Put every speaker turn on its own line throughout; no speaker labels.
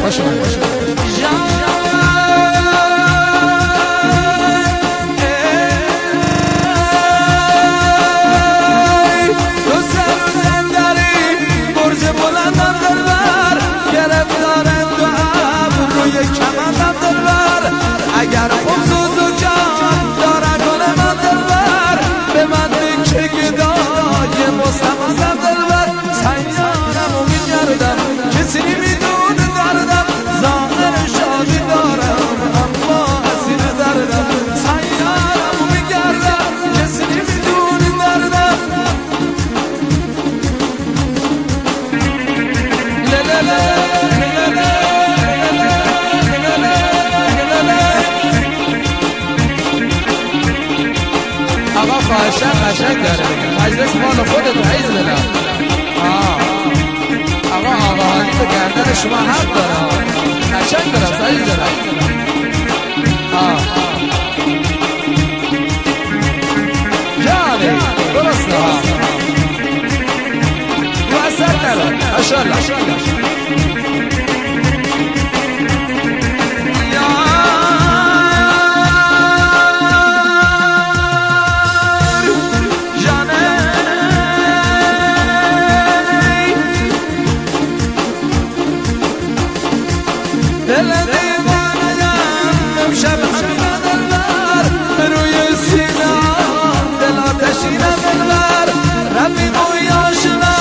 خوش اومدید.
اگر خود و جان داره گل من دلبر به من بکشه گدای مستمزم دلبر سیارم و میگردم کسی میدونه دردم ظاهر شادی دارم اما اسیر دردم سیارم و میگردم کسی میدونه دردم
آقا خواهشم قشنگ داره مجلس مال خودت عیز بدم. آقا آقاهانی به گردن شما حق داره قشنگ داره سعید داره. جانه درسته رو اثر داره ماشاءالله.
دل دیوانه‌ام امشب همه دلبر روی سینه دل آتشینم دلبر رفیق و آشنا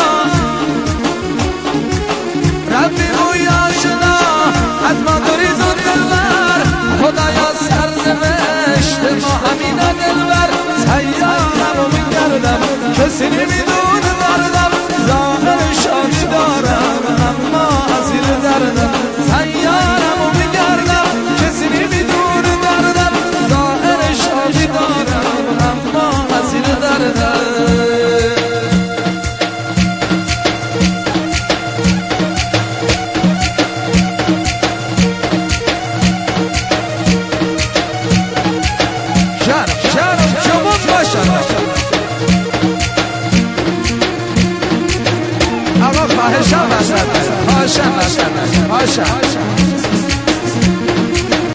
از ما گریز و دلبر خدایا سرنوشت ما همینه دلبر سیارم و میگردم کسی نمیدونه دردم ظاهر شادی دارم اما اسیر دردم سیارم و میگردم کسی نمیدونه دردم ظاهر شادی دارم اما اسیر دردم
جانم جمون باشن. آقا خواهشم باشن خواهشم